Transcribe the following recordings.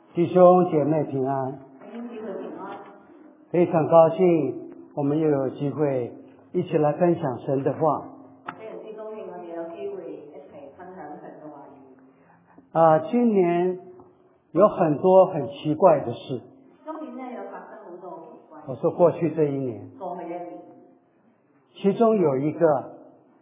弟兄姐妹平安，非常高兴我们又有机会一起来分享神的话。今年有很多很奇怪的事。我说过去这一年，其中有一个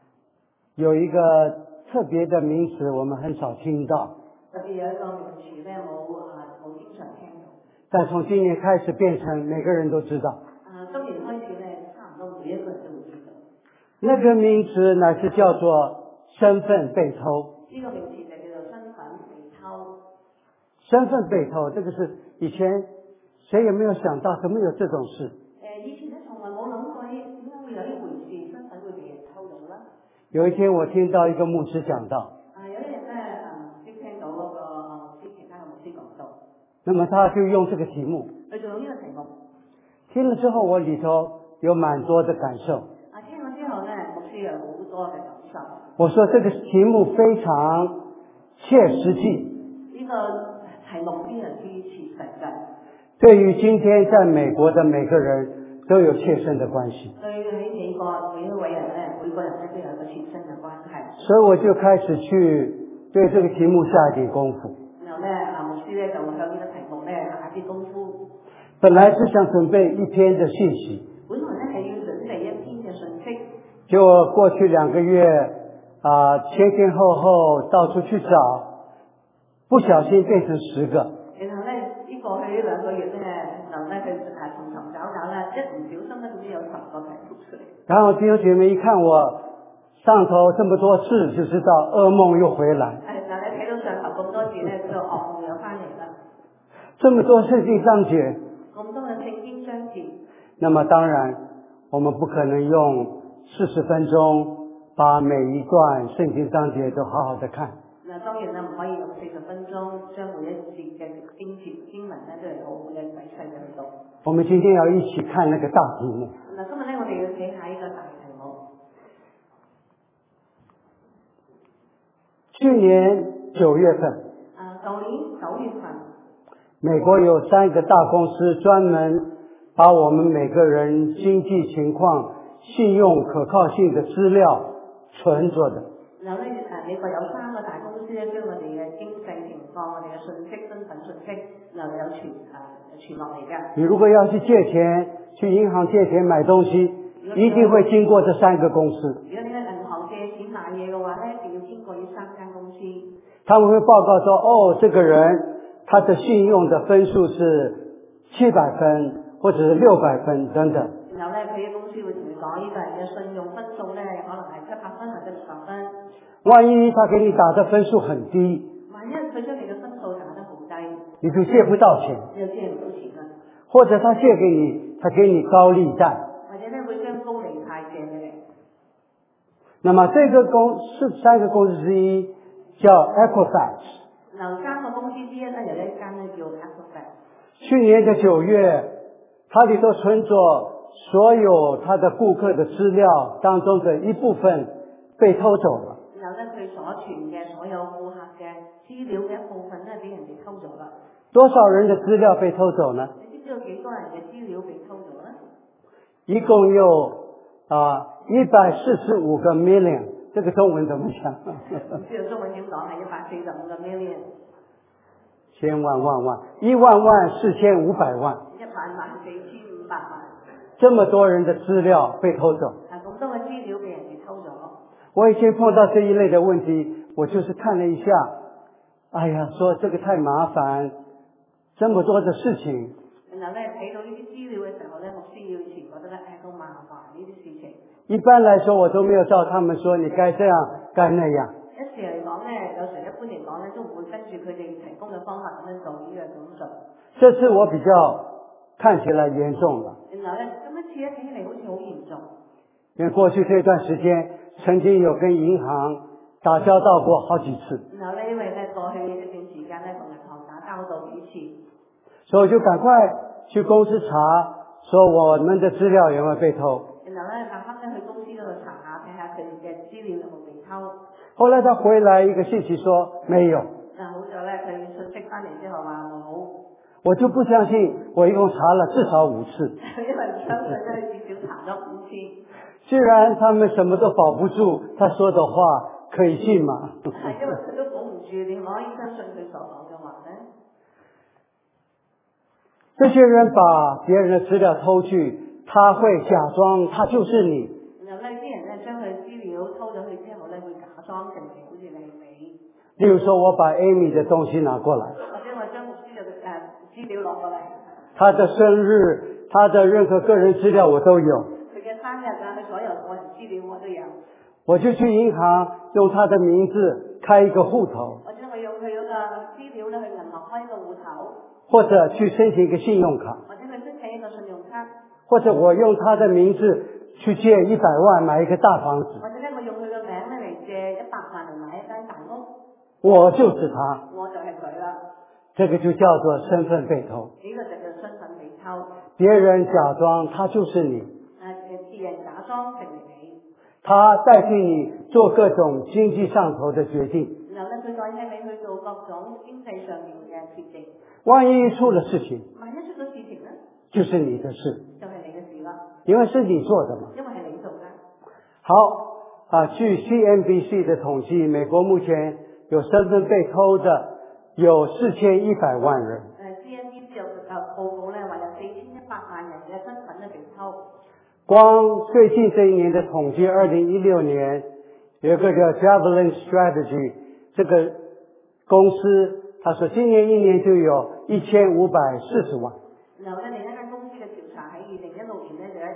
特别的名词，我们很少听到。特别有一个名詞咧，冇經常聽到。但從今年開始變成每個人都知道。今年開始咧，差唔多每一個人都會知道。那個名詞乃是叫做身份被偷。呢個名詞就叫做身份被偷。身份被偷，這個是以前誰也沒有想到，怎麼有這種事？以前咧從來冇諗過點解會有一回事，身份會被人偷到啦。有一天我聽到一個牧師講到。那麼他就用這個題目，聽了之後我裏頭有蠻多的感受。聽了之後呢，牧師有好多嘅感受。我說這個題目非常切實際。呢個題目非常之切實際。對於今天在美國的每個人都有切身的關係。對喺美國每一位人呢，每個人呢都有一個切身嘅關係。所以我就開始去對這個題目下一點功夫。然後呢，牧師呢就向呢個題目呢下啲功夫。本來是想準備一篇的信息。本來呢係要準備一篇嘅信息。結果過去2個月前前後後到處去找，不小心變成10個。然後呢，過去呢2個月呢，然後呢佢從尋找呢，一唔小心呢，總之有10個題目出嚟。然後弟兄姐妹一看我上頭這麼多事，就知道噩夢又回來。嗱，你睇到上頭咁多字呢，知道噩夢又翻嚟啦。這麼多聖經章節，咁多嘅聖經章節。那麼當然，我們不可能用40分鐘把每一段聖經章節都好好的看。那當然啦，唔可以用40分鐘將每一節嘅經文呢都係好好嘅仔細嘅去讀。我們今天要一起看那個大題目。嗱，今日呢，我哋要睇下一個大題目。去年9月份，舊年9月份，美國有3個大公司專門把我們每個人經濟情況、信用可靠性的資料存着的。然後呢，美國有3個大公司咧，將我哋嘅經濟情況、我哋嘅信息、身份信息，然後有傳落嚟嘅。你如果要去借錢，去銀行借錢買東西，一定會經過這3個公司。如果你喺銀行借錢買嘢嘅話咧，一定要經過呢3間公司。他們會報告說，這個人他的信用的分數是700分，或者是600分等等。然後咧，佢啲公司會同你講，呢個人嘅信用分數咧，可能係700分或者600分。萬一他給你打的分數很低，萬一佢將你嘅分數打得好低，你就借不到錢，你就借唔到錢啦。或者他借給你，他給你高利貸，或者咧會將高利貸借俾你。那麼這個3個公司之一叫 Equifax。嗱，3個公司之一呢，有一間呢叫 Equifax。去年的9月，它裏頭存着所有他的顧客的資料當中的一部分被偷走了。然後呢，佢所存嘅所有顧客嘅資料嘅一部分呢，俾人哋偷咗啦。多少人的資料被偷走呢？你知唔知道幾多人嘅資料被偷咗呢？一共有145個 million， 這個中文怎麼講？唔知道中文點講係145個 million。千萬萬萬，144,500萬。144,500萬。這麼多人的資料被偷走。咁多嘅資料俾人哋偷咗。我以前碰到這一類的問題，我就是看了一下，說這個太麻煩，這麼多的事情。然後呢，睇到呢啲資料嘅時候呢，牧師以前覺得呢，好麻煩呢啲事情。一般來說，我都沒有照他們說，你該這樣，該那樣。一時嚟講呢，有時一般嚟講呢，都唔會跟住佢哋提供嘅方法咁樣做，呢樣咁做。這次我比較看起來嚴重了。然後呢，咁一次睇起嚟好似好嚴重。因為過去這段時間，曾經有跟銀行打交道過好幾次。然後呢，因為呢過去一段時間呢，同銀行打交道幾次，所以我就趕快去公司查，說我們的資料有沒有被偷。然後呢，立刻呢去公司嗰度查下，睇下佢哋嘅資料有冇被偷。後來他回來一個信息說沒有。好咗呢，佢信息息翻嚟之後話冇。 我就不相信，我一共查了至少5次。 因為唔相信咧，至少查咗5次。 既然他们什么都保不住，他说的话可以信吗？ 係因為佢都保唔住，你可以相信佢所講嘅話咧？ 這些人把別人的資料偷去，他會假裝他就是你。 然後呢啲人咧將佢資料偷咗去之後咧，會假裝成好似你係你。 例如說，我把 Amy 的東西拿過來， 或者我將牧師嘅資料攞過嚟， 他的生日，他的任何個人資料我都有。 佢嘅生日啊，佢所有個人資料我都有。 我就去銀行用他的名字開一個戶頭， 或者我用佢嗰個資料咧去銀行開一個戶頭， 或者去申請一個信用卡， 或者去申請一個信用卡， 或者我用他的名字去借100萬買一個大房子， 或者咧我用佢嘅名咧嚟借100萬嚟買一間大屋， 我就是他， 我就係佢啦。 這個就叫做身份被偷。 呢個就叫身份被偷。 別人假裝他就是你， 別人假裝成為你， 他代替你做各種經濟上頭的決定。 然後咧佢代替你去做各種經濟上面嘅決定。 萬一出了事情， 萬一出咗事情咧， 就是你的事， 就係你嘅事啦， 因為是你做的嘛。 因為係你做嘅。 好據 CNBC 的統計，美國目前有身份被偷的有4100萬人。 CNBC 有報告咧，話有4100萬人嘅身份咧被偷。 光最近這一年的統計，2016年有一個叫 Javelin Strategy 這個公司，他說今年一年就有1540萬。 然後咧，另一間公司嘅調查喺2016年咧就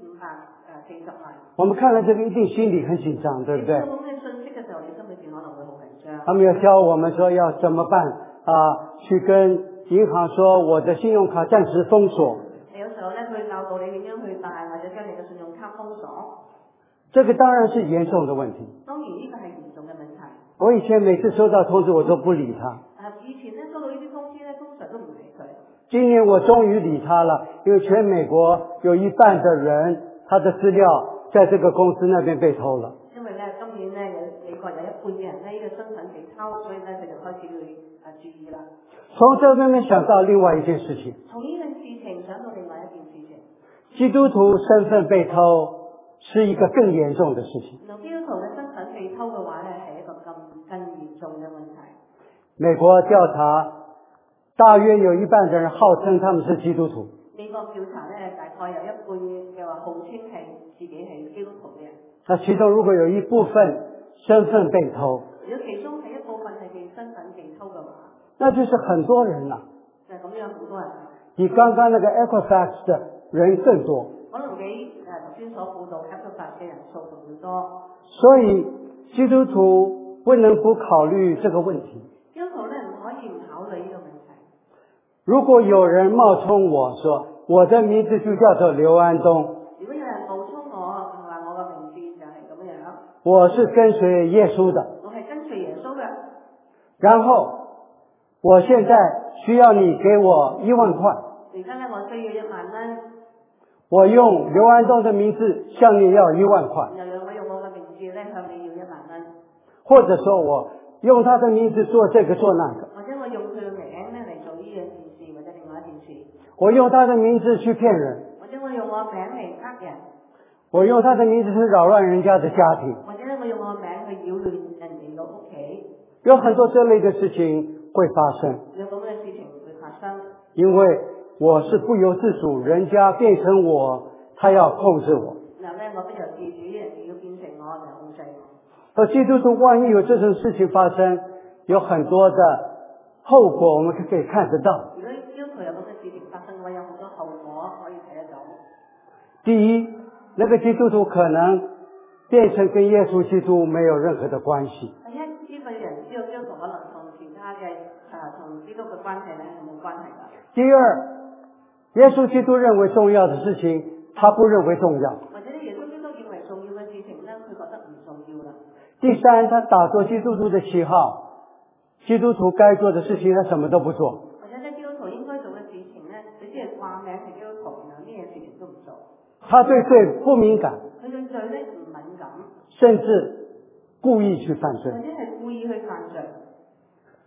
1540萬。 我們看了這個一定心裡很緊張，對不對？ 咁嘅信息嘅時候，你心裏邊可能會好緊張。 他們要教我們說要怎麼辦去跟銀行說我的信用卡暫時封鎖。 有時候咧，佢教導你點樣去辦，或者將你嘅信用卡封鎖。 這個當然是嚴重的問題。 當然呢個係嚴重嘅問題。 我以前每次收到通知我都不理他。 以前咧收到呢啲通知咧，通常都唔理佢。 今年我終於理他了，因為全美國有一半的人，他的資料在這個公司那邊被偷了。 因為咧今年咧美國有一半嘅人咧呢個身份被偷，所以咧佢就開始去注意啦。 從這邊想到另外一件事情。 從呢件事情想到另外一件事情。 基督徒身份被偷是一個更嚴重的事情。 基督徒嘅身份被偷嘅話咧，係一個更嚴重嘅問題。 美國調查，大約有一半的人號稱他們是基督徒。 美國調查咧，大概有一半嘅話號稱係自己係基督徒嘅人。 那其中如果有一部分身份被偷， 如果其中係一部分係被身份被偷嘅話， 那就是很多人啦。 就係咁樣好多人。 比剛剛那個 Equifax 的人更多。 可能比頭先所報道 Equifax 嘅人數仲要多。 所以基督徒不能不考慮這個問題。 基督徒咧唔可以唔考慮呢個問題。 如果有人冒充我說我的名字就叫做劉安東， 如果有人冒充我話我嘅名字就係咁樣， 我是跟隨耶穌的， 我係跟隨耶穌嘅， 然後我現在需要你給我1萬塊， 而家咧我需要1萬蚊， 我用劉安東的名字向你要1萬塊， 又讓我用我嘅名字咧向你要1萬蚊， 或者說我用他的名字做這個做那個， 或者我用佢嘅名咧嚟做呢樣件事或者另外一件事， 我用他的名字去騙人， 或者我用我名嚟呃人， 我用他的名字去擾亂人家的家庭， 或者咧我用我名去擾亂人哋嘅屋企， 有很多這類的事情會發生， 有咁嘅事情會發生， 因為我是不由自主，人家變成我，他要控制我。 然後咧我不由自主，人哋要變成我就控制我。 而基督徒萬一有這種事情發生，有很多的後果我們可以看得到。 如果基督徒有咁嘅事情發生嘅話，有好多後果可以睇得到。 第一，那個基督徒可能變成跟耶穌基督沒有任何的關係。 第一，呢個人知道基督徒可能同其他嘅同基督嘅關係咧係冇關係㗎。 第二，耶穌基督認為重要的事情，他不認為重要。 或者耶穌基督認為重要嘅事情咧，佢覺得唔重要啦。 第三，他打着基督徒的旗號，基督徒該做的事情他什麼都不做。 或者咧基督徒應該做嘅事情咧，佢只係掛名係基督徒，然後咩事情都唔做。 他對罪不敏感， 佢對罪咧唔敏感， 甚至故意去犯罪。 或者係故意去犯罪。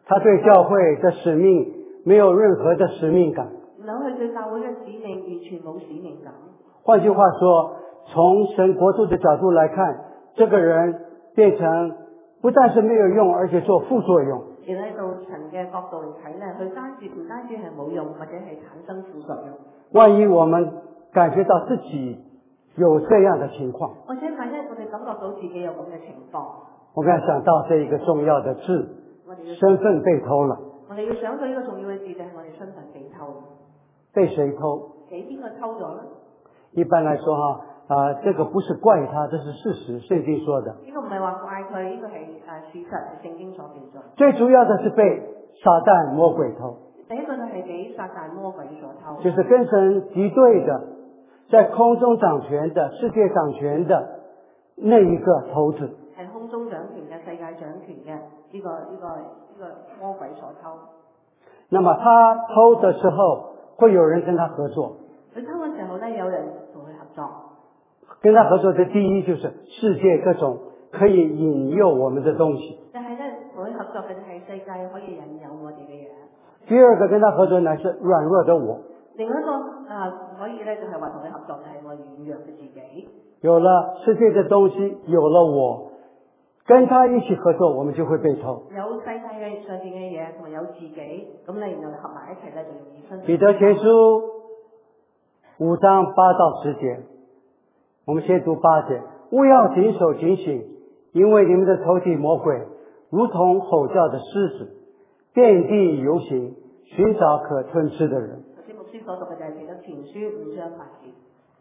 他对教会的使命没有任何的使命感。 然后佢對教會嘅使命完全冇使命感。 换句话说，从神國度的角度來看，這個人變成不但是沒有用，而且做副作用。 而喺到神嘅角度嚟睇咧，佢唔單止係冇用，或者係產生副作用。 萬一我們感覺到自己有這樣的情況， 或者萬一我哋感覺到自己有咁嘅情況， 我剛才想到這一個重要的字，身份被偷了。 我哋要想到呢個重要嘅字就係我哋身份被偷。 被誰偷？ 俾邊個偷咗咧？ 一般來說這個不是怪他，這是事實，聖經說的。 呢個唔係話怪佢，呢個係事實，係聖經所記載。 最主要的是被撒旦魔鬼偷。 第一個就係俾撒旦魔鬼所偷。 就是跟神敵對的，在空中掌權的，世界掌權的那一個頭子。 係空中掌權嘅，世界掌權嘅呢個魔鬼所偷。 那麼他偷的時候，會有人跟他合作。 佢偷嘅時候咧，有人同佢合作。 跟他合作的第一就是世界各種可以引誘我們的東西。 但係咧，同佢合作嘅係世界可以引誘我哋嘅嘢。 第二個跟他合作乃是軟弱的我。 另一個可以咧就係話同佢合作嘅係我軟弱嘅自己。 有了世界的東西，有了我，跟他一起合作，我們就會被偷。 有世界嘅上邊嘅嘢，同埋有自己，咁你然後合埋一齊咧，就容易分。 彼得前書5章8到10節，我們先讀8節。務要謹守警醒，因為你們的仇敵魔鬼如同吼叫的獅子，遍地遊行，尋找可吞吃的人。 頭先牧師所讀嘅就係彼得前書5章8節。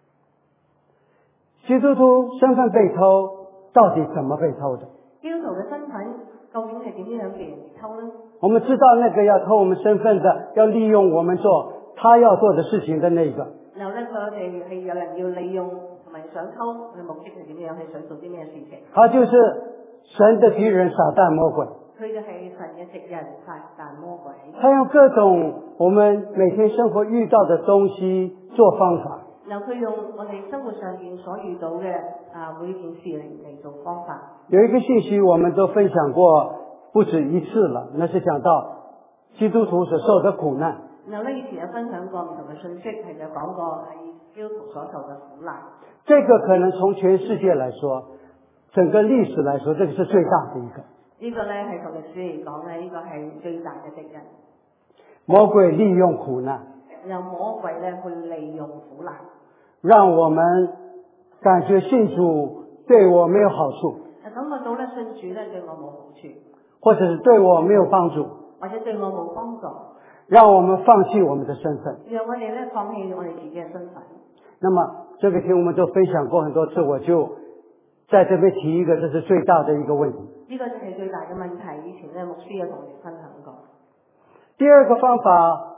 基督徒身份被偷，到底怎麼被偷的？ 基督徒嘅身份究竟係點樣被人偷呢？ 我們知道那個要偷我們身份的，要利用我們做他要做的事情的那個。 然後咧，我哋係有人要利用同埋想偷嘅目的係點樣？係想做啲咩事情？ 他就是神的敵人撒旦魔鬼。 佢就係神嘅敵人撒旦魔鬼。 他用各種我們每天生活遇到的東西做方法。 然後佢用我哋生活上面所遇到嘅每件事嚟做方法。 有一個信息我們都分享過不止一次了，那是講到基督徒所受的苦難。 然後咧，以前有分享過唔同嘅信息，係有講過係基督徒所受嘅苦難。 這個可能從全世界來說，整個歷史來說，這個是最大的一個。 呢個咧係從歷史嚟講咧，呢個係最大嘅敵人。 魔鬼利用苦難， 由魔鬼咧去利用苦難， 讓我們感覺信主對我沒有好處， 感覺到咧信主咧對我冇好處， 或者是對我沒有幫助， 或者對我冇幫助， 讓我們放棄我們的身份， 讓我哋咧放棄我哋自己嘅身份。 那麼這個題我們都分享過很多次，我就在這邊提一個，這是最大的一個問題。 呢個就係最大嘅問題，以前咧牧師有同我哋分享過。 第二個方法，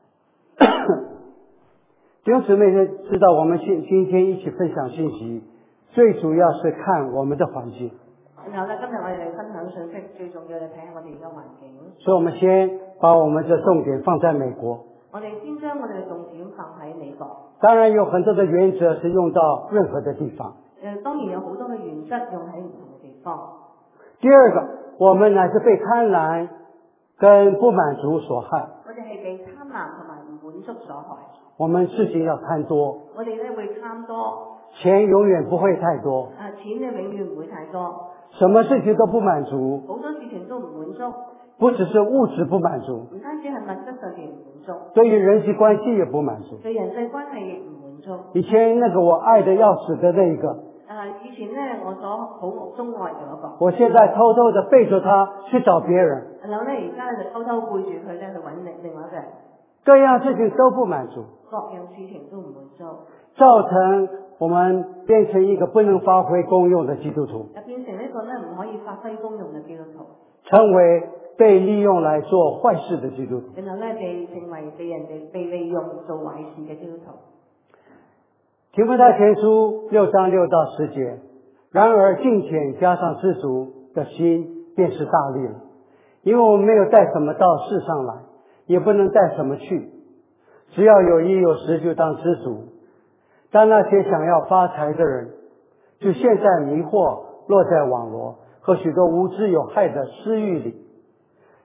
弟兄姊妹知道我們今天一起分享信息，最主要是看我們的環境。 然後咧，今日我哋嚟分享信息，最重要就睇下我哋而家環境。 所以我們先把我們的重點放在美國。 我哋先將我哋嘅重點放喺美國。 當然有很多的原則是用到任何的地方。 當然有好多嘅原則用喺唔同嘅地方。 第二個，我們乃是被貪婪跟不滿足所害。 我哋係被貪婪同埋唔滿足所害。 我們事情要貪多。 我哋咧會貪多。 錢永遠不會太多。 錢咧永遠唔會太多。 什麼事情都不滿足。 好多事情都唔滿足。 不只是物質不滿足。 唔單止係物質上面唔滿足。 對於人際關係也不滿足。 對人際關係亦唔滿足。 以前那個我愛得要死的那一個。 以前咧我所好鍾愛嘅嗰個。 我現在偷偷地背着他去找別人。 然後咧而家咧就偷偷背住佢咧去揾另外一個人。 各樣事情都不滿足。 各樣事情都唔滿足。 造成我們變成一個不能發揮功用的基督徒。 就變成一個咧唔可以發揮功用嘅基督徒。 成為被利用來做壞事的基督徒。 然後咧成為被利用做壞事嘅基督徒。 提摩太前書6章6到10節，然而敬虔加上知足的心便是大利了，因為我們沒有帶什麼到世上來，也不能帶什麼去，只要有衣有食就當知足。但那些想要發財的人，就陷在迷惑，落在網羅和許多無知有害的私欲裡，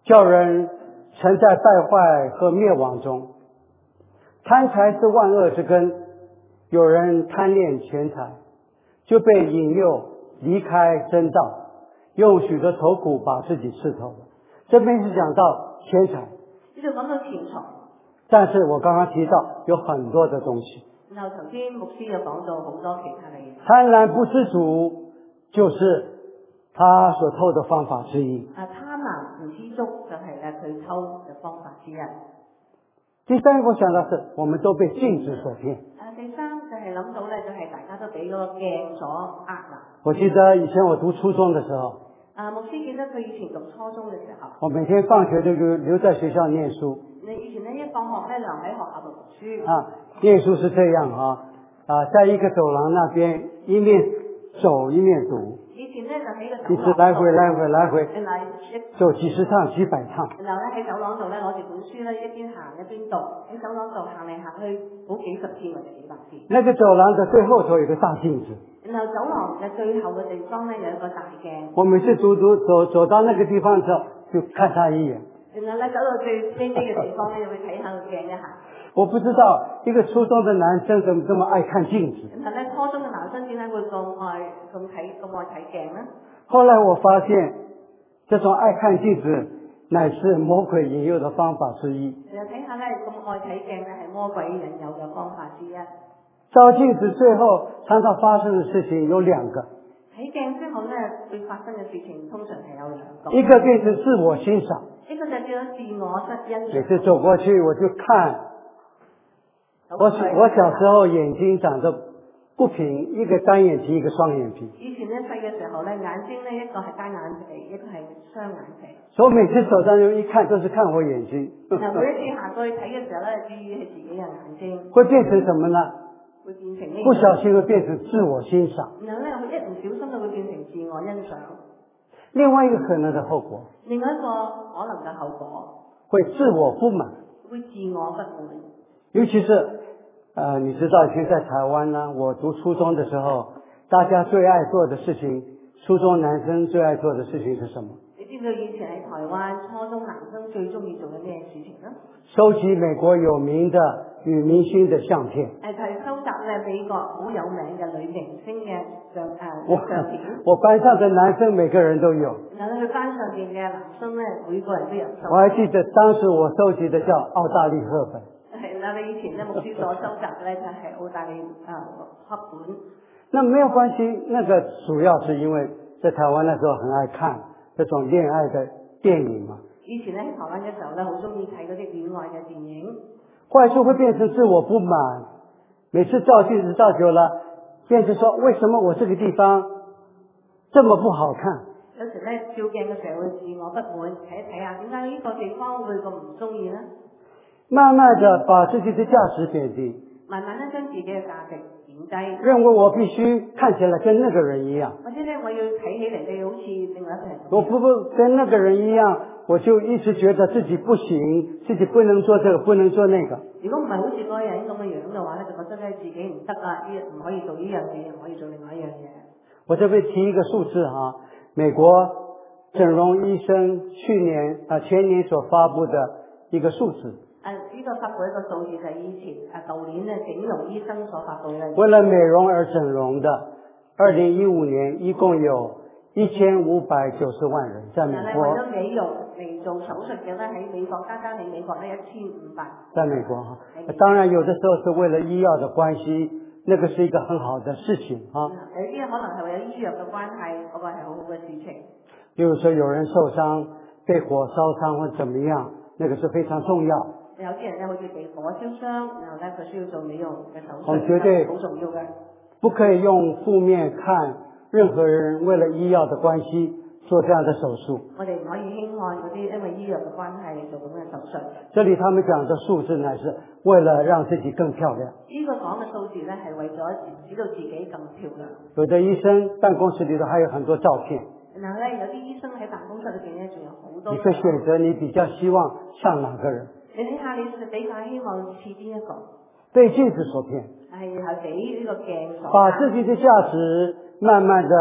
叫人沉在败坏和灭亡中。贪财是万恶之根，有人贪恋钱财，就被引诱离开真道，用许多愁苦把自己刺透了。这边是讲到钱财， 呢度講到錢財。 但是我剛剛提到有很多的東西。 然後頭先牧師又講到好多其他嘅嘢。 貪婪不知足就是他所偷的方法之一。 貪婪唔知足就係咧佢偷嘅方法之一。 第三個我想到是，我們都被鏡子所騙。 第三就係諗到咧，就係大家都俾嗰個鏡所呃啦。 我記得以前我讀初中的時候， 牧師記得佢以前讀初中嘅時候， 我每天放學就留在學校念書。 你以前咧一放學咧留喺學校度讀書。 念書是這樣在一個走廊那邊一面走一面讀。 以前咧就喺個一直來回，走幾十趟幾百趟。 然後咧喺走廊度咧攞住本書咧一邊行一邊讀，喺走廊度行嚟行去好幾十次或者幾百次。 那個走廊的最後頭有個大鏡子。 然後走廊嘅最後嘅地方咧有一個大鏡。 我每次走到那個地方的時候，就看他一眼。 然後咧走到最邊嘅地方咧，就會睇下個鏡一下。 我不知道一個初中的男生怎麼這麼愛看鏡子。 然後咧初中嘅男生點解會咁愛睇鏡呢？ 後來我發現，這種愛看鏡子乃是魔鬼引誘的方法之一。 然後睇下咧咁愛睇鏡咧係魔鬼引誘嘅方法之一。 照鏡子最後常常發生的事情有兩個。 睇鏡之後咧會發生嘅事情通常係有兩個。 一個變成自我欣賞。 一個就叫做自我欣賞。 每次走過去我就看。我小時候眼睛長得不平，一個單眼皮，一個雙眼皮。 以前咧細嘅時候咧，眼睛咧一個係單眼皮，一個係雙眼皮。 所以每次走上去一看，都是看我眼睛。 嗱，每一次行過去睇嘅時候咧，注意係自己嘅眼睛。 會變成什麼呢？ 會變成呢？ 不小心會變成自我欣賞。 然後咧，佢一唔小心就會變成自我欣賞。 另外一個可能的後果。 另外一個可能嘅後果。 會自我不滿。 會自我不滿。 尤其是你知道以前在台灣呢，我讀初中的時候，大家最愛做的事情，初中男生最愛做的事情是什麼？ 你知唔知以前喺台灣初中男生最中意做嘅咩事情呢？ 收集美國有名的女明星的相片。 係收集咧美國好有名嘅女明星嘅相片。 我班上的男生每個人都有。 然後佢班上邊嘅男生咧，每個人都有收。 我還記得當時我收集的叫澳大利赫本。 係啦，你以前咧牧師所收集嘅咧就係澳大利黑本。 那沒有關係，那個主要是因為在台灣那時候很愛看這種戀愛的電影嘛。 以前咧喺台灣嘅時候咧，好中意睇嗰啲戀愛嘅電影。 壞處會變成自我不滿，每次照鏡子照久了，變成說為什麼我這個地方這麼不好看？ 有時咧照鏡嘅時候會自我不滿，睇一睇下點解呢個地方會咁唔中意呢？ 慢慢的把自己的價值貶低， 慢慢咧將自己嘅價值貶低， 認為我必須看起來跟那個人一樣， 或者咧我要睇起嚟你好似另外一個人， 我不跟那個人一樣，我就一直覺得自己不行，自己不能做這個，不能做那個。 如果唔係好似嗰個人咁嘅樣嘅話咧，就覺得咧自己唔得啊，唔可以做呢樣嘢，唔可以做另外一樣嘢。我這邊提一個數字美國整容醫生前年所發布的一個數字。 呢個發布一個數字就係以前舊年咧整容醫生所發布嘅。 為了美容而整容的，2015年一共有1590萬人在美國。 為咗美容嚟做手術嘅咧，喺美國單喺美國咧1500。 在美國當然有的時候是為了醫藥的關係，那個是一個很好的事情有啲可能係為咗醫藥嘅關係，嗰個係好好嘅事情。 比如說有人受傷，被火燒傷或者怎麼樣，那個是非常重要。 有啲人咧好似被火燒傷，然後咧佢需要做美容嘅手術， 我絕對好重要嘅。 不可以用負面看任何人為了醫藥的關係做這樣的手術。 我哋唔可以輕看嗰啲因為醫藥嘅關係嚟做咁嘅手術。 這裏他們講的數字乃是為了讓自己更漂亮。 呢個講嘅數字咧係為咗使到自己更漂亮。 有的醫生辦公室裏頭還有很多照片。 然後咧有啲醫生喺辦公室裏邊咧仲有好多。 你可以選擇你比較希望像哪個人。 你睇下你比較希望似邊一個？ 被鏡子所騙。 係俾呢個鏡所。 把自己的價值慢慢的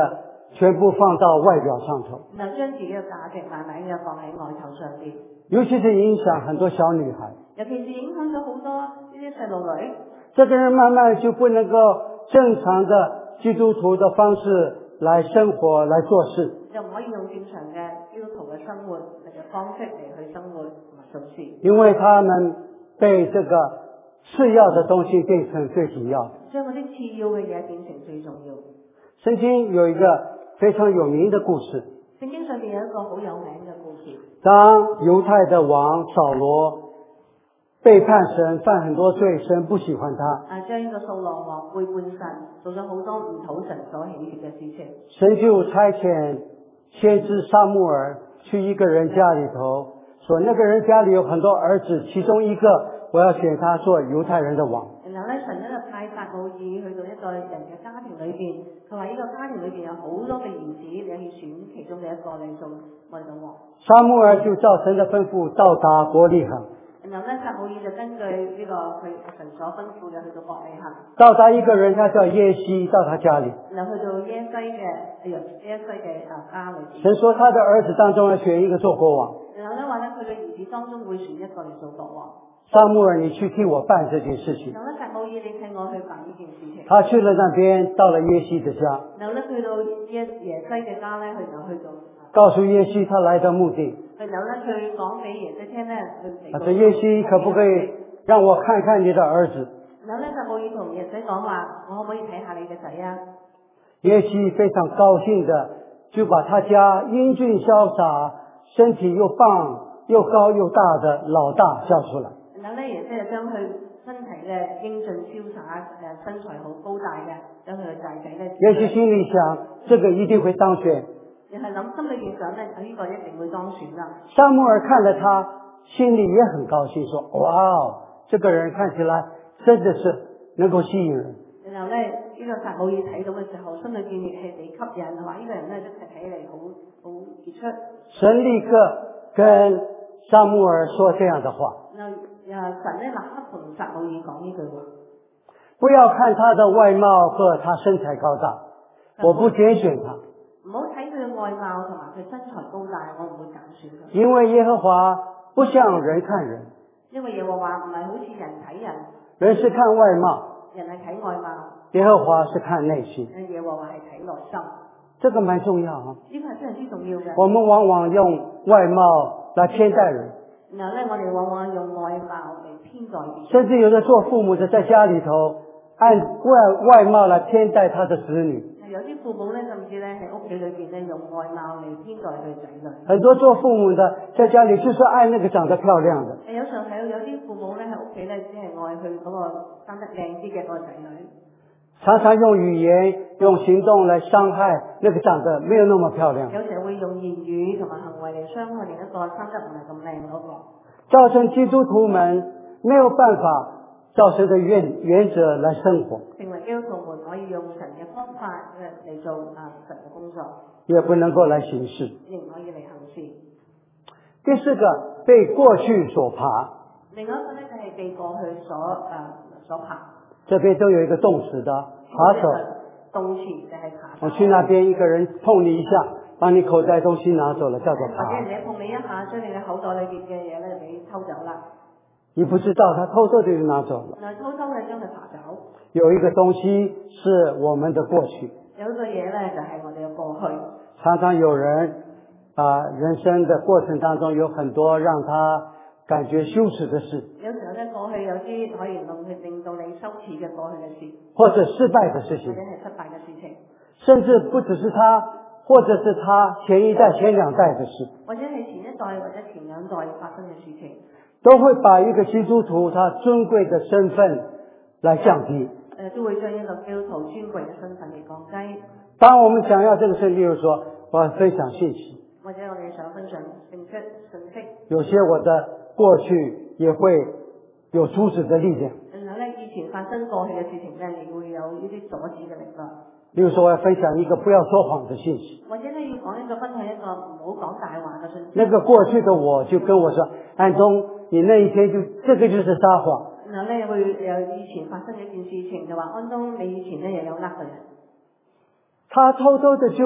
全部放到外表上头， 然後將自己嘅價值慢慢嘅放喺外頭上邊， 尤其是影響很多小女孩。 尤其是影響咗好多呢啲細路女。 這個人慢慢就不能夠正常的基督徒的方式來生活來做事， 就唔可以用正常嘅基督徒嘅生活嘅方式嚟去生活同埋做事， 因為他們被這個次要的東西變成最主要的。 將嗰啲次要嘅嘢變成最重要。 聖經有一個非常有名的故事， 聖經上面有一個好有名嘅故事。 當猶太的王掃羅背叛神，犯很多罪，神不喜歡他， 將呢個掃羅王背叛神，做咗好多唔討神所喜悅嘅事情。 神就差遣先知撒母耳去一個人家裏頭，說那個人家裏有很多兒子，其中一個我要選他做猶太人的王。 然後咧，神咧就派撒母耳去到一個人嘅家庭裏邊，佢話呢個家庭裏邊有好多嘅兒子，你可以選其中嘅一個嚟做我哋嘅王。 撒母耳就照神的吩咐到達伯利恆。 然後咧，撒母耳就根據呢個佢神所吩咐嘅去到伯利恆。 到達一個人，他叫耶西，到他家裏。 然後去到耶西嘅家裏。 神說他的兒子當中要選一個做國王。 然後咧話咧，佢嘅兒子當中會選一個嚟做國王。 撒母耳，你去替我辦這件事情。 然後咧，撒母耳，你替我去辦呢件事情。 他去了那邊，到了耶西的家。 然後咧，去到耶西嘅家咧，佢就去到告訴耶西他來的目的。 然後咧，佢講俾耶西聽咧， 他說耶西可不可以讓我看看你的兒子？ 然後咧，撒母耳同耶西講話，我可唔可以睇下你嘅仔啊？ 耶西非常高興的就把他家英俊瀟灑、身體又棒又高又大的老大叫出來。 然後咧，耶西就將佢身體嘅英俊瀟灑、身材好高大嘅，將佢嘅仔仔咧。 耶西心裏想，這個一定會當選。 你係諗心裏邊想咧，呢個一定會當選啦。 撒母耳看了他，心裏也很高興，說：哇，這個人看起來真的是能夠吸引人。 然後咧，呢個撒母耳睇到嘅時候，心裏邊亦係幾吸引，話呢個人咧真係睇嚟好傑出。 神立刻跟撒母耳說這樣的話。 神咧立刻同撒母耳講呢句話。 不要看他的外貌和他身材高大，我不揀選他。 唔好睇佢嘅外貌同埋佢身材高大，我唔會揀選佢。 因為耶和華不像人看人， 因為耶和華唔係好似人睇人， 人是看外貌， 人係睇外貌， 耶和華是看內心。 耶和華係睇內心。 這個蠻重要啊！ 呢個係非常之重要嘅。 我們往往用外貌來偏待人， 然後咧，我哋往往用外貌嚟偏待別人， 甚至有的做父母的在家裏頭按外貌來偏待他的子女。 有啲父母咧，甚至咧喺屋企裏邊咧用外貌嚟偏待佢仔女。 很多做父母的在家裏就是愛那個長得漂亮的。 有時候係有啲父母咧喺屋企咧，只係愛佢嗰個生得靚啲嘅嗰個仔女。 常常用語言、用行動來傷害那個長得沒有那麼漂亮。 有時候會用言語同埋行為嚟傷害另一個生得唔係咁靚嗰個。 造成基督徒們沒有辦法照神的原則來生活， 成為基督徒們可以用神嘅方法嚟做神嘅工作， 也不能夠來行事。 亦唔可以嚟行事。 第四個，被過去所爬。 另外一個咧就係被過去所爬。 這邊都有一個動詞的爬走。 動詞就係爬。 我去那邊一個人碰你一下，把你口袋東西拿走了，叫做爬。 或者人哋碰你一下，將你嘅口袋裏邊嘅嘢咧俾偷走啦。 你不知道，他偷偷地就拿走了。 偷偷嘅將佢爬走。 有一個東西是我們的過去。 有一個嘢咧就係我哋嘅過去。 常常有人人生的過程當中有很多讓他感覺羞恥的事。 有時候咧過去有啲可以令到你羞恥嘅過去嘅事， 或者失敗的事情， 或者係失敗嘅事情， 甚至不只是他，或者是他前一代、前兩代的事， 或者係前一代或者前兩代發生嘅事情， 都會把一個基督徒他尊貴的身份來降低。 都會將一個基督徒尊貴嘅身份嚟降低。 當我們想要這個聖經，就是說我要分享信息， 或者我哋想分享信息， 有些我的過去也會有阻止的力量。 然後咧，以前發生過去嘅事情咧，亦會有呢啲阻止嘅力量。 比如說，我要分享一個不要說謊的信息， 或者咧要講一個分享一個唔好講大話嘅信息。 那個過去的我就跟我說，安東，你那一天就這個就是撒謊。 然後咧會有以前發生嘅一件事情，就話安東你以前咧又有呃個人。 他偷偷的就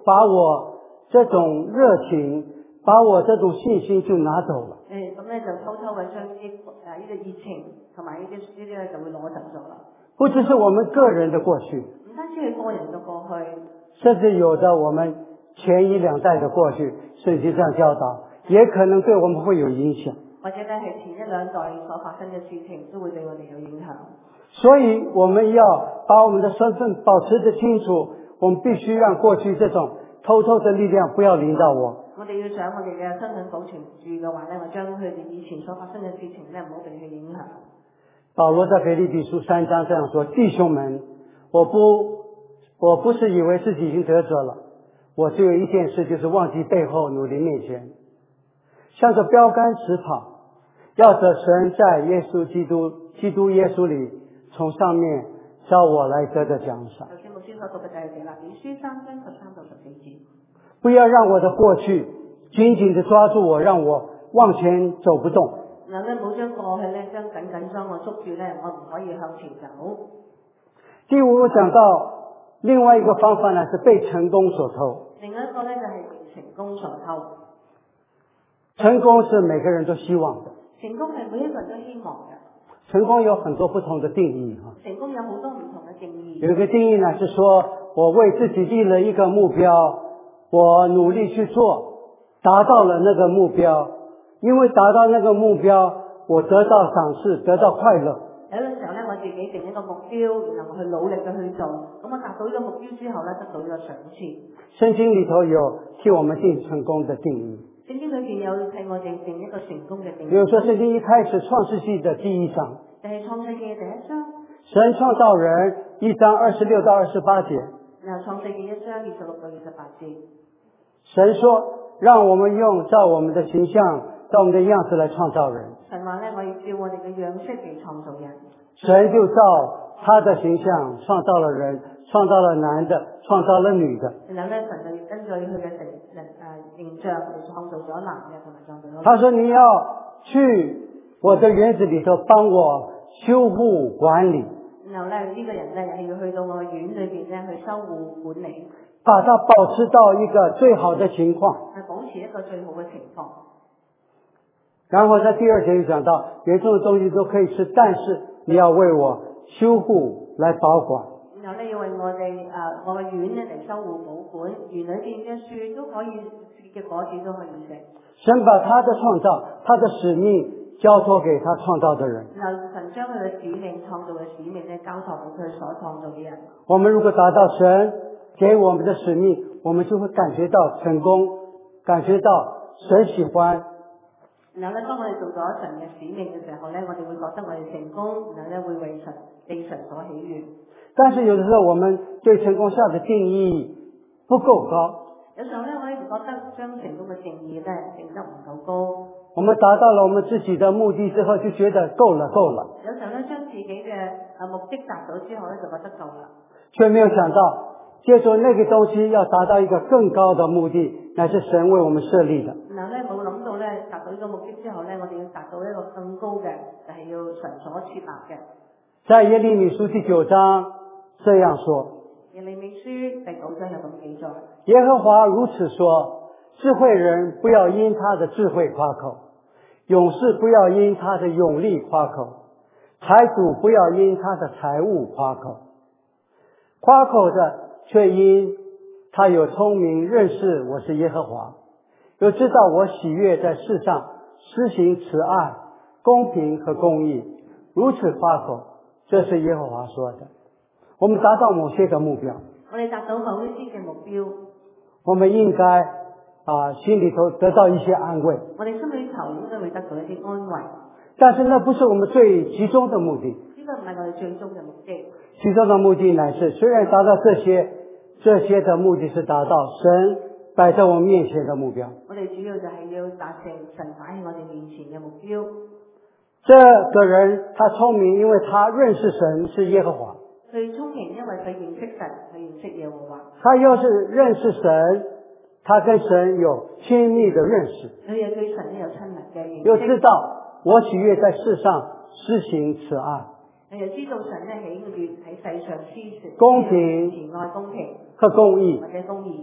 把我这种热情，把我这种信心就拿走了。 咁咧就偷偷嘅將呢個熱情同埋呢啲咧就會攞走咗啦。 不只是我們個人的過去， 唔單止係個人嘅過去， 甚至有着我們前一兩代的過去，聖經上教導，也可能對我們會有影響。 或者咧係前一兩代所發生嘅事情，都會對我哋有影響。 所以我們要把我們的身份保持得清楚，我們必須讓過去這種偷偷的力量不要臨到我。 我哋要想我哋嘅身份保存住嘅話咧，我將佢哋以前所發生嘅事情咧，唔好俾佢影響。 保羅在腓立比書3章這樣說：弟兄們，我不是以為自己已經得着了，我只有一件事，就是忘記背後，努力面前，向着標杆直跑，要得神在基督耶穌裏從上面召我來得的獎賞。 頭先牧師所讀嘅就係腓立比書3章13到14節。 不要讓我的過去緊緊地抓住我，讓我往前走不動。 嗱咧，冇將過去咧，緊緊將我捉住咧，我唔可以向前走。 第5，我講到另外一個方法呢，是被成功所偷。 另外一個咧就係被成功所偷。 成功是每個人都希望的。 成功係每一個人都希望嘅。 成功有很多不同的定義。 成功有好多唔同嘅定義。 有一個定義呢，是說我為自己立了一個目標，我努力去做，達到了那個目標，因為達到那個目標，我得到賞識，得到快樂。 有陣時候咧，我自己定一個目標，然後我去努力嘅去做，咁我達到呢個目標之後咧，得到呢個賞賜。 聖經裏頭有替我們定成功的定義。 聖經裏邊有替我哋定一個成功嘅定義。 比如說，聖經一開始創世紀的第1章， 就係創世紀嘅第1章。 神創造人1章26到28節。 然後創世紀1章26到28節。 神說，讓我們用照我們的形象，照我們的樣子來創造人。 神話咧，我要照我哋嘅樣式嚟創造人。 神就照他的形象創造了人，創造了男的，創造了女的。 然後咧，神就根據佢嘅形象嚟創造咗男嘅同埋創造咗女。 他說：你要去我的園子裏頭幫我修護管理。 然後咧，呢個人咧係要去到我嘅院裏邊咧去修護管理， 把它保持到一個最好的情況， 係保持一個最好嘅情況。 然後在第2節就講到，園中的東西都可以吃，但是你要為我修護來保管。 然後咧要為我嘅園咧嚟修護保管，園裏邊嘅樹都可以結嘅果子都可以食。 神把他的創造，他的使命交託給他創造的人。 然後神將佢嘅使命、創造嘅使命咧交託俾佢所創造嘅人。 我們如果達到神給我們的使命，我們就會感覺到成功，感覺到神喜歡。 然後咧，當我哋做咗神嘅使命嘅時候咧，我哋會覺得我哋成功，然後咧會為神被神所喜悅。 但是有的時候我們對成功下的定義不夠高。 有時候咧，我哋覺得將成功嘅定義咧定得唔夠高。 我們達到了我們自己的目的之後，就覺得夠了。 有時候咧，將自己嘅目的達到之後咧，就覺得夠啦。 卻沒有想到，接着那個東西要達到一個更高的目的，乃是神為我們設立的。 然後咧，冇諗到咧，達到呢個目的之後咧，我哋要達到一個更高嘅，就係要神所設立嘅。在耶利米書第9章這樣說。 耶利米書第9章有咁記載。 耶和華如此說：智慧人不要因他的智慧誇口，勇士不要因他的勇力誇口，財主不要因他的財物誇口，誇口的卻因他有聰明，認識我是耶和華，又知道我喜悅在世上施行慈愛、公平和公義，如此誇口。這是耶和華說的。我們達到某些的目標， 我哋達到某一啲嘅目標， 我們應該心裏頭得到一些安慰。 我哋心裏頭應該會得到一啲安慰。 但是那不是我們最集中的目的。 呢個唔係我哋最終嘅目的。 其中的目的乃是，雖然達到這些的目的是達到神擺在我們面前的目標。 我哋主要就係要達成神擺喺我哋面前嘅目標。 這個人他聰明，因為他認識神是耶和華。 佢聰明，因為佢認識神，佢認識耶和華。 他又是認識神，他跟神有親密的認識。 佢又對神有親密嘅認識。 又知道我喜悅在世上施行慈愛。 你又知道神咧喜悅喺世上施行公平、 慈愛、公平和公義。 或者公義。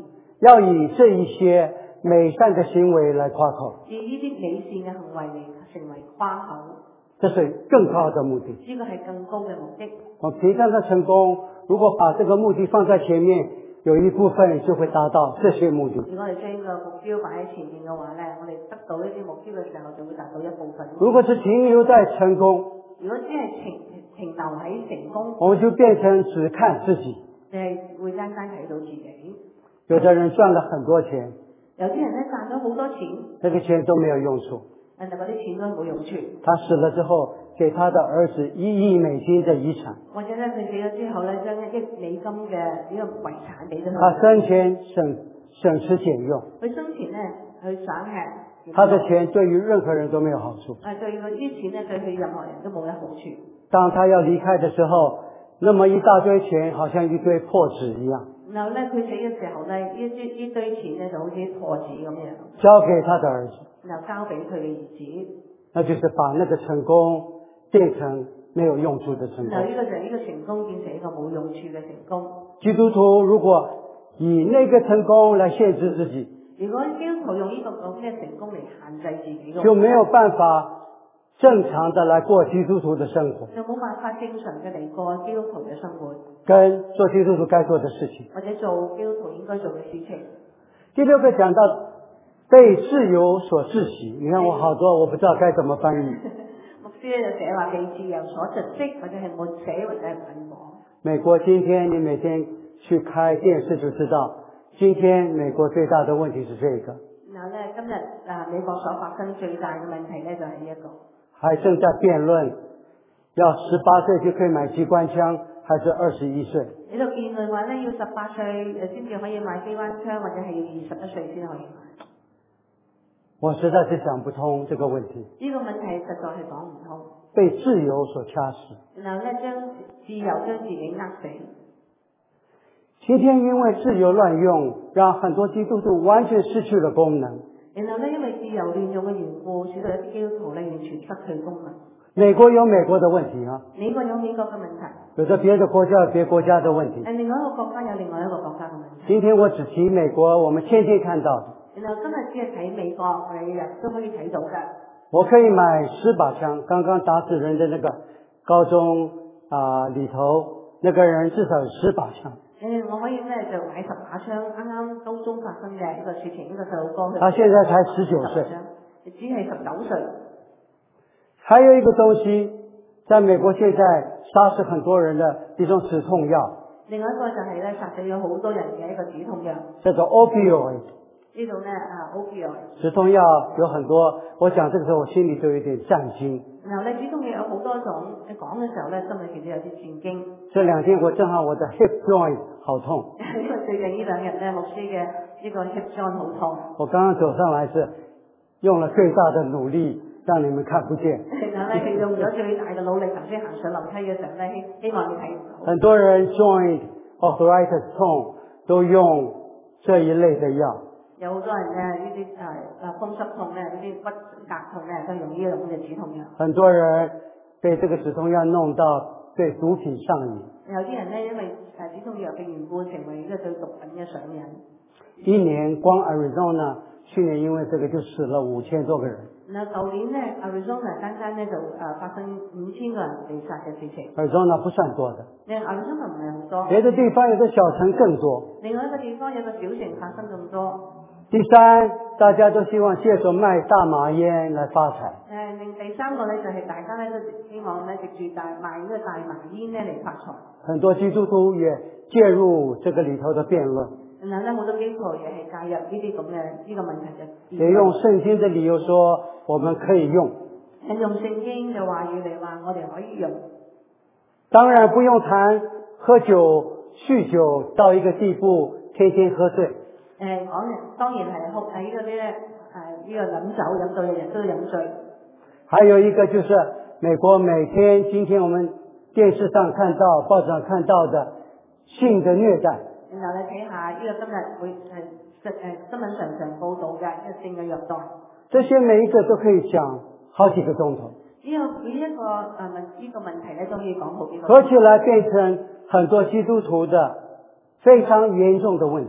要以这一些美善的行为来夸口， 以呢啲美善嘅行為嚟成為誇口， 这是更高的目的。 呢個係更高嘅目的。 我们提倡的成功，如果把这个目的放在前面，有一部分就会達到這些目的。 如果我哋將個目標擺喺前面嘅話咧，我哋得到呢啲目標嘅時候，就會達到一部分。 如果是停留在成功， 如果只係停留喺成功， 我們就變成只看自己。 你係會單單睇到自己。 有的人賺了很多錢， 有啲人咧賺咗好多錢， 這個錢都沒有用處。 但係嗰啲錢都冇用處。 他死了之後，給他的兒子1億美金的遺產。 或者咧佢死咗之後咧，將1億美金嘅呢個遺產俾咗佢。 他生前省吃儉用， 佢生前咧去省吃。 他的錢對於任何人都沒有好處。 對佢啲錢咧對佢任何人都冇乜好處。 當他要離開的時候，那麼一大堆錢好像一堆破紙一樣。 然後咧佢死嘅時候咧，呢堆錢咧就好似破紙咁樣。 交給他的兒子。 然後交俾佢嘅兒子。 那就是把那個成功變成沒有用處的成功。 然後呢個就係呢個成功變成一個冇用處嘅成功。 基督徒如果以那個成功來限制自己， 如果基督徒用呢個咁嘅成功嚟限制自己， 就沒有辦法正常的來過基督徒的生活， 就冇辦法正常嘅嚟過基督徒嘅生活， 跟做基督徒該做的事情， 或者做基督徒應該做嘅事情。 第六個講到被自由所窒息，你看我好多我不知道該怎麼翻譯。 牧師咧就寫話被自由所窒息，或者係沒死，或者係捆綁。 美國今天你每天去開電視就知道，今天美國最大的問題是這個。 然後咧今日美國所發生最大嘅問題咧就係呢一個。 還正在辯論，要18歲就可以買機關槍，還是21歲？ 喺度辯論話咧要18歲先至可以買機關槍，或者係要21歲先可以買。 我實在是想不通這個問題。 呢個問題實在係講唔通。 被自由所掐死。 然後咧將自由將自己扼死。 今天因為自由亂用，讓很多基督徒完全失去了功能。 然後咧因為自由亂用嘅緣故，使到一啲基督徒咧完全失去功能。 美國有美國的問題啊， 美國有美國嘅問題， 有的別的國家有別國家的問題。 另外一個國家有另外一個國家嘅問題。 今天我只提美國，我們天天看到的。 然後今日只係睇美國，我哋日日都可以睇到嘅。 我可以買10把槍，剛剛打死人的那個高中裏頭那個人至少有10把槍。 我可以咧就買10把槍，啱啱高中發生嘅一個事情，呢個細路哥。 他現在才19歲， 只係19歲。 還有一個東西，在美國現在殺死很多人的一種止痛藥。 另外一個就係咧殺死咗好多人嘅一個止痛藥。 叫做 opioid。 呢度咧opioid。 止痛藥有很多，我講這個時候我心裏都有點戰驚。 然後咧止痛藥有好多種，你講嘅時候咧心裏其實有啲戰驚。 這2天我正好我的 hip joint 好痛。 因為最近呢2日咧牧師嘅呢個 hip joint 好痛。 我剛剛走上來是用了最大的努力，讓你們看不見。 然後咧佢用咗最大嘅努力，頭先行上樓梯嘅時候咧，希望你睇唔到。 很多人 joint arthritis 痛都用這一類的藥。 有好多人呢啲風濕痛咧，呢啲骨骼痛咧，都用呢種嘅止痛藥。 很多人被這個止痛藥弄到對毒品上癮。 有啲人咧因為止痛藥嘅緣故，成為一個對毒品嘅上癮。 一年光 Arizona 去年因為這個就死了5000多個人。 嗱，舊年咧 Arizona 單單咧就發生5000個人被殺嘅事情。 Arizona 不算多的。 Arizona 唔係好多。 別的地方有個小城更多。 另外一個地方有個小城發生咁多。 第三，大家都希望借着賣大麻煙來發財。 第三個咧就係大家咧都希望咧藉住賣呢個大麻煙咧嚟發財。 很多基督徒也介入這個裏頭的辯論。 然後咧好多基督徒也係介入呢啲咁嘅呢個問題嘅。 也用聖經的理由說我們可以用。 用聖經嘅話語嚟話我哋可以用。 當然不用談喝酒、酗酒到一個地步，天天喝醉。 當然係哭喺嗰啲咧，呢個飲酒飲到日日都飲醉。 還有一個就是美國每天今天我們電視上看到、報紙上看到的性的虐待。 然後你睇下呢個今日會新聞常報道嘅一個性嘅虐待。 這些每一個都可以講好幾個鐘頭。 每一個呢個問題咧都可以講好幾個。 合起來變成很多基督徒的非常嚴重的問題。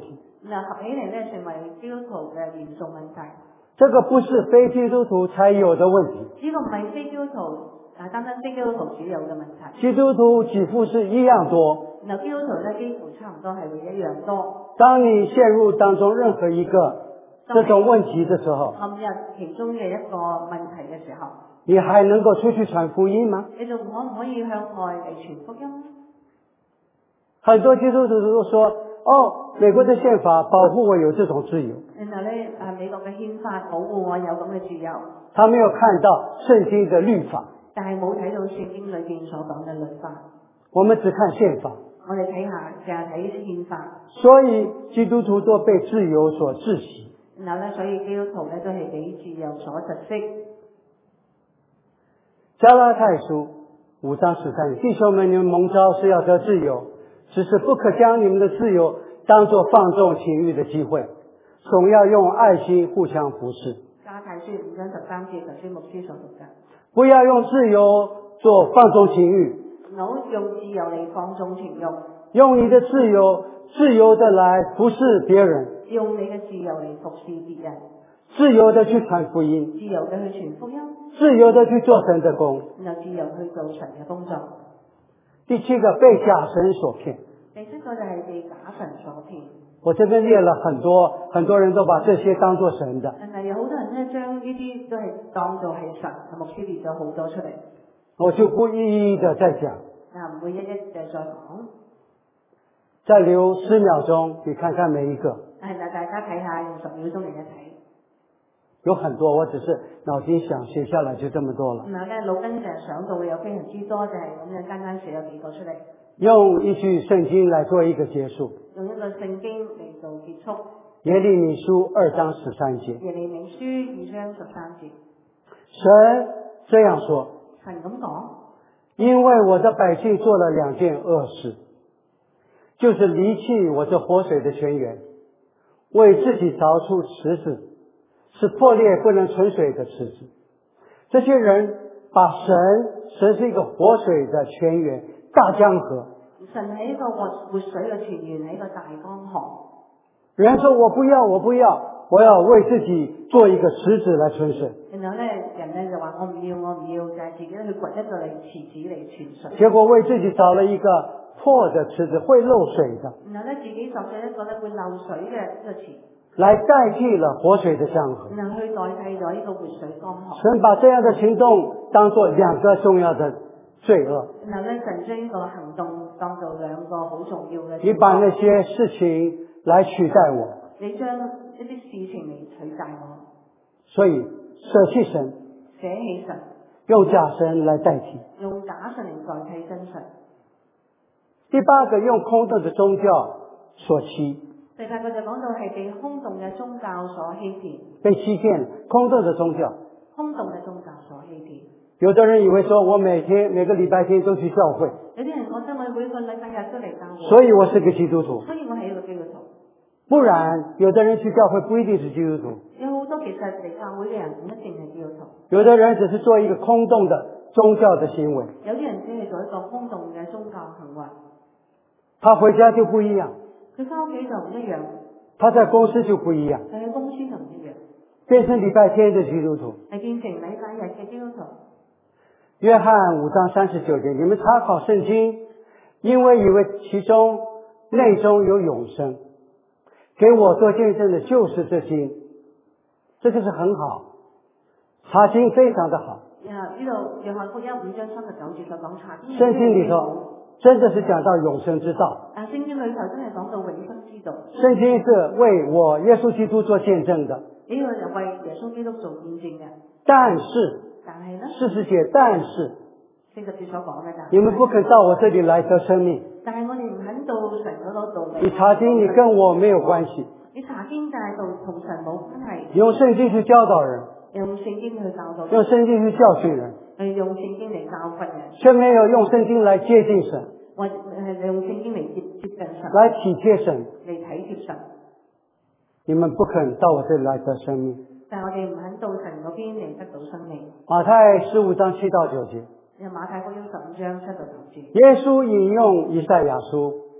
嗱，合起嚟咧，成為基督徒嘅嚴重問題。 这个不是非基督徒才有的問題。 呢個唔係非基督徒單非基督徒主有嘅問題。 基督徒幾乎是一樣多。 嗱，基督徒咧幾乎差唔多係會一樣多。 當你陷入當中任何一個這種問題的時候， 陷入其中嘅一個問題嘅時候， 你還能夠出去傳福音嗎？ 你仲可唔可以向外嚟傳福音？ 很多基督徒都說，哦，美國的憲法保護我有這種自由。 然後咧，美國嘅憲法保護我有咁嘅自由。 他沒有看到聖經的律法， 但係冇睇到聖經裏邊所講嘅律法。 我們只看憲法。 我哋睇下，淨係睇憲法。所以基督徒都被自由所窒息。 然後咧，所以基督徒咧都係俾自由所窒息。 加拉太書5章13節，弟兄們，你們蒙召是要得自由，只是不可將你們的自由當作放縱情欲的機會，總要用愛心互相服侍。 加拉太書5章13節，頭先牧師所讀嘅。 不要用自由做放縱情欲， 唔好用自由嚟放縱情欲。 用你的自由的來服侍別人， 用你嘅自由嚟服侍別人， 自由的去傳福音， 自由嘅去傳福音， 自由的去做神的工， 然後自由去做神嘅工作。 第7個，被假神所騙。 第7個就係被假神所騙。 我這邊列了很多人都把這些當作神的。 但係有好多人咧將呢啲都係當做係神，牧師列咗好多出嚟。 我就不一一的再講。 唔會一一嘅再講。 再留10秒鐘，你看看每一個。 大家睇下，用10秒鐘嚟一睇。 有很多，我只是腦筋想寫下來就這麼多了。 然後咧，腦筋成日想到嘅有非常之多，就係咁樣單寫咗幾個出嚟。 用一句聖經來做一個結束。 用一個聖經嚟做結束。 耶利米書2章13節。 耶利米書2章13節。 神這樣說。 神咁講。 因為我的百姓做了2件惡事，就是離棄我這活水的泉源，為自己鑿出池子，是破裂不能存水的池子。這些人把神是一個活水的泉源，大江河。 神係一個活水嘅泉源，係一個大江河。 人說我不要，我要為自己做一個池子來存水。 然後咧，人咧就話我唔要，就係自己去掘一個池子嚟存水。 結果為自己找了一個破的池子，會漏水的。 然後咧，自己鑿咗一個咧會漏水嘅一個池， 來代替了活水的江河。 然後去代替咗呢個活水江河。 神把這樣的行動當作2個重要的罪惡。 然後咧，神將呢個行動當做2個好重要嘅。 你把那些事情來取代我。 你將一啲事情嚟取代我。 所以捨棄神， 捨棄神， 用假神來代替， 用假神嚟代替真神。 第8個，用空洞的宗教所欺。 第8個就講到係被空洞嘅宗教所欺騙。 被欺騙，空洞的宗教。 空洞嘅宗教所欺騙。 有的人以為說我每個禮拜天都去教會。 有啲人覺得我每個禮拜日都嚟教會。 所以我是個基督徒。 所以我係一個基督徒。 不然，有的人去教會不一定是基督徒。 有好多其實嚟教會嘅人唔一定係基督徒。 有的人只是做一個空洞的宗教的行為。 有啲人只係做一個空洞嘅宗教行為。 他回家就不一樣。 佢返屋企就唔一樣。 他在公司就不一樣。 佢喺公司就唔一樣。 變成禮拜天的基督徒。 係變成禮拜日嘅基督徒。 約翰5章39節，你們查考聖經，因為以為其中內中有永生。給我做見證的就是這經，這個是很好，查經非常的好。 呢度約翰福音5章39節就講查經。 聖經裏頭真的是講到永生之道。 聖經裏頭真係講到永生之道。 聖經是為我耶穌基督做見證的。 呢個就為耶穌基督做見證嘅。 但是呢 40節，但是 40節所講嘅你們不肯到我這裏來得生命。 但係我哋唔肯到神嗰度嚟。 你查經，你跟我沒有關係。 你查經就係同神冇關係。 用聖經去教導人。 用聖經去教導人。 用聖經去教訓人。 用聖經嚟教訓人。 卻沒有用聖經來接近神。 或用聖經嚟接近神。 來體貼神。 嚟體貼神。 你們不肯到我這裏來得生命。 但係我哋唔肯到神嗰邊嚟得到生命。 馬太15章7到9節。 馬太福音15章7到9節。 耶穌引用以賽亞書。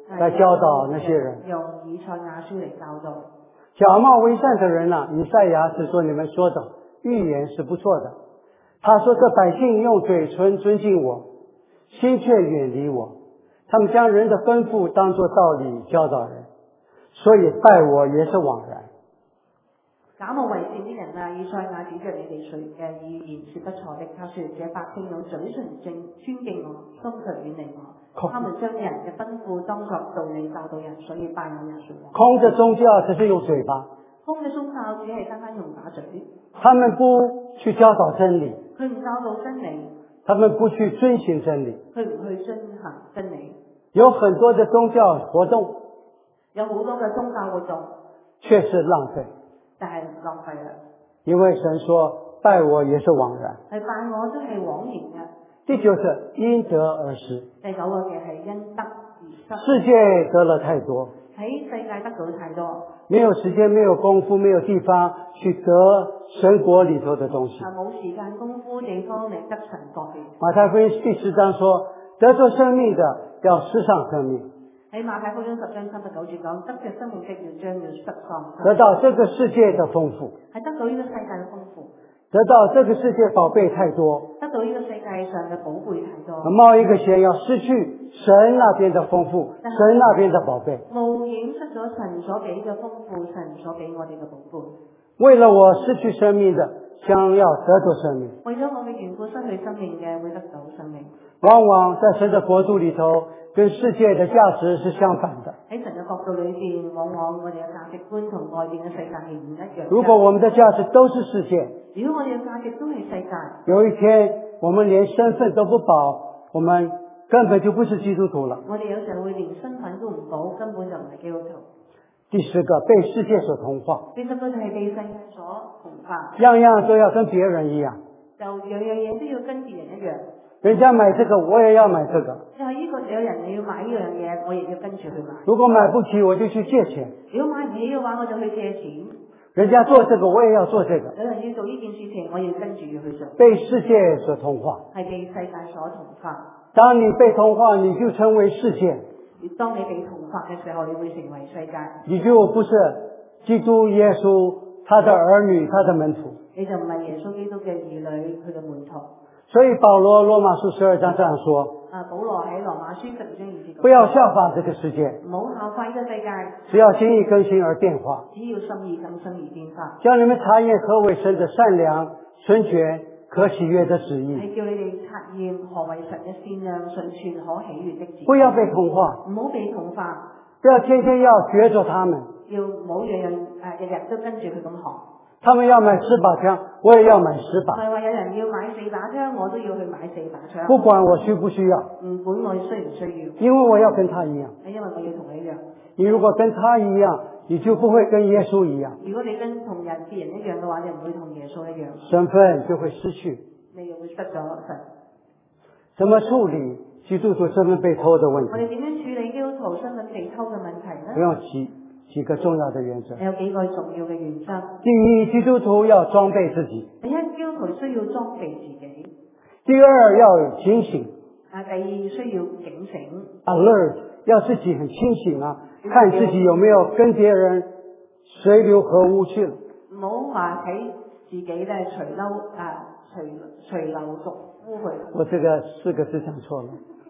来教导那些人。 用以賽亞書嚟教導。 假冒为善的人啊，以赛亚是说你们说的预言是不错的。他说这百姓用嘴唇尊敬我，心却远离我，他们将人的吩咐当作道理教导人，所以拜我也是枉然。 假冒為善啲人啊，以賽亞指着你哋説嘅預言是不錯的。他說：這百姓用嘴唇尊敬我，心卻遠離我。他們將人嘅吩咐當作道理教導人，所以拜我也是枉然。 空的宗教只是用嘴巴， 空嘅宗教只係單單用把嘴。 他們不去教導真理， 佢唔教導真理， 他們不去遵行真理。 佢唔去遵行真理。 有很多的宗教活動， 有好多嘅宗教活動， 卻是浪費。 但係浪費啦。 因為神說拜我也是枉然。 係拜我都係枉然嘅。 第九是因得而失。 第九個嘅係因得而失。 世界得了太多， 喺世界得到太多， 沒有時間，沒有功夫，沒有地方去得神國裏頭的東西。 冇時間功夫地方嚟得神國嘅。 馬太福音第10章說，得着生命的要失喪生命。 喺馬太福音10章39節講，得着生命的要將要失喪。 得到這個世界的豐富， 係得到呢個世界嘅豐富， 得到這個世界寶貝太多， 得到呢個世界上嘅寶貝太多。 冒一個險要失去神那邊的豐富，神那邊的寶貝。 冒險失咗神所俾嘅豐富，神所俾我哋嘅寶貝。 為了我失去生命的，將要得着生命。 為咗我嘅緣故失去生命嘅，會得到生命。 往往在神的國度裏頭，跟世界的價值是相反的。 喺神嘅角度裏邊，往往我哋嘅價值觀同外邊嘅世界係唔一樣。 如果我們的價值都是世界， 如果我哋嘅價值都係世界， 有一天我們連身份都不保，我們根本就不是基督徒了。 我哋有時候會連身份都唔保，根本就唔係基督徒。 第10個，被世界所同化。 第10個就係被世界所同化， 樣樣都要跟別人一樣， 就樣樣嘢都要跟別人一樣。 人家買這個，我也要買這個。 就係呢個有人你要買呢樣嘢，我亦要跟住去買。 如果買不起，我就去借錢。 如果買唔起嘅話，我就去借錢。 人家做這個，我也要做這個。 有人要做呢件事情，我要跟住要去做。 被世界所同化， 係被世界所同化。 當你被同化，你就成為世界。 當你被同化嘅時候，你會成為世界。 你就不是基督耶穌他的兒女，他的門徒。 你就唔係耶穌基督嘅兒女，佢嘅門徒。 所以保羅羅馬書12章這樣說。 保羅喺羅馬書12章2節講。 不要效法這個世界。 唔好效法呢個世界。 只要心意更新而變化。 只要心意更新而變化。 叫你們察驗何為神的善良、純全、可喜悅的旨意。 係叫你哋察驗何為神嘅善良、純全、可喜悅的旨意。 不要被同化。 唔好被同化。 不要天天要學着他們。 要唔好樣樣日日都跟住佢咁學。 他們要買10把槍，我也要買10把。 唔係話有人要買4把槍，我都要去買4把槍。 不管我需不需要。 唔管我需唔需要。 因為我要跟他一樣。 因為我要同佢一樣。 你如果跟他一樣，你就不會跟耶穌一樣。 如果你跟同別人一樣嘅話，你唔會同耶穌一樣。 身份就會失去。 你又會失咗神。 怎麼處理基督徒身份被偷的問題？ 我哋點樣處理基督徒身份被偷嘅問題呢？ 不用幾個重要的原則。 有幾個重要嘅原則。 第一，基督徒要裝備自己。 第一，基督徒需要裝備自己。 第二，要警醒。 第二，需要警醒。 alert， 要自己很清醒啊，看自己有沒有跟別人水流河污去了。 唔好話睇自己咧隨流逐污去。 我這個4個字講錯了。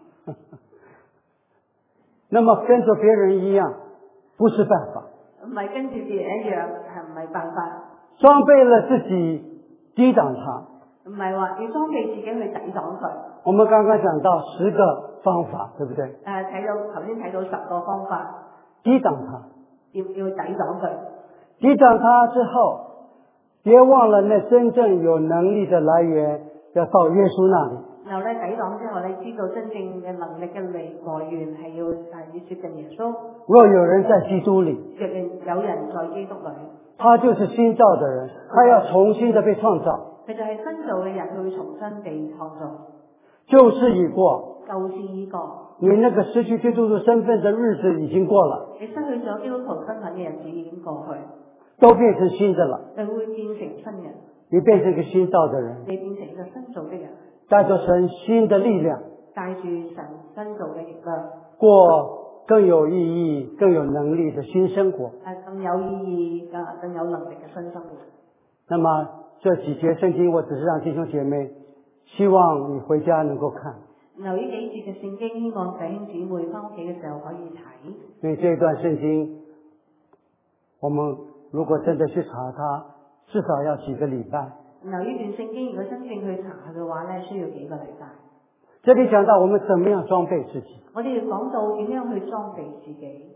那麼跟着別人一樣不是辦法。 唔係跟住別人一樣係唔係辦法。 裝備了自己抵擋他。 唔係話要裝備自己去抵擋佢。 我們剛剛講到10個方法，對不對？ 頭先睇到10個方法。 抵擋他。 要抵擋佢。 抵擋他之後，別忘了那真正有能力的來源要到耶穌那裡。 然後咧抵擋之後咧，知道真正嘅能力嘅來源係要接近耶穌。 若有人在基督裡， 若有人在基督裡， 他就是新造的人，他要重新的被創造。 佢就係新造嘅人，佢會重新被創造。 舊事已過， 舊事已過。 你那個失去基督徒身份的日子已經過了。 你失去咗基督徒身份嘅日子已經過去， 都變成新的了。 你會變成新人。 你變成一個新造的人， 你變成一個新造的人， 帶着神新的力量， 帶住神新造嘅力量， 過更有意义、更有能力的新生活。 更有意义、更有能力嘅新生活。 那么这几节圣经，我只是让弟兄姐妹，希望你回家能够看。 然後呢幾節嘅聖經，希望弟兄姊妹翻屋企嘅時候可以睇。 因為這一段聖經，我們如果真的去查它，至少要幾個禮拜。 然後呢段聖經如果真正去查嘅話咧，需要幾個禮拜。 這裡講到我們怎麼樣裝備自己。 我哋要講到點樣去裝備自己。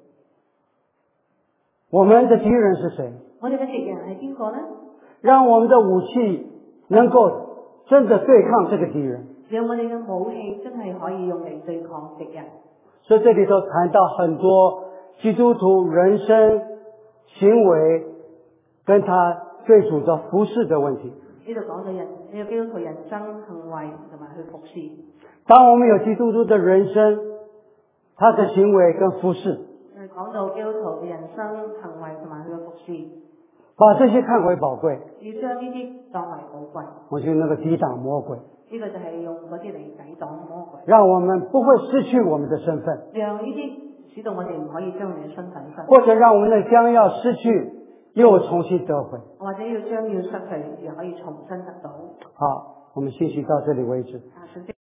我們的敵人是誰？ 我哋嘅敵人係邊個呢？ 讓我們的武器能夠真的對抗這個敵人。 讓我哋嘅武器真係可以用嚟對抗敵人。 所以這裡頭談到很多基督徒人生行為跟他對主的服侍的問題。 呢度講到呢個基督徒人生行為同埋去服侍。 當我們有基督徒的人生，他的行為跟服侍， 講到基督徒嘅人生行為同埋佢嘅服侍， 把這些看為寶貴， 要將呢啲當為寶貴。 我就那個抵擋魔鬼。 呢個就係用嗰啲嚟抵擋魔鬼， 讓我們不會失去我們的身份， 讓呢啲使到我哋唔可以將我哋嘅身份失去， 或者讓我們的將要失去又重新得回， 或者要將要失去又可以重新得到。 好，我們信息到這裡為止。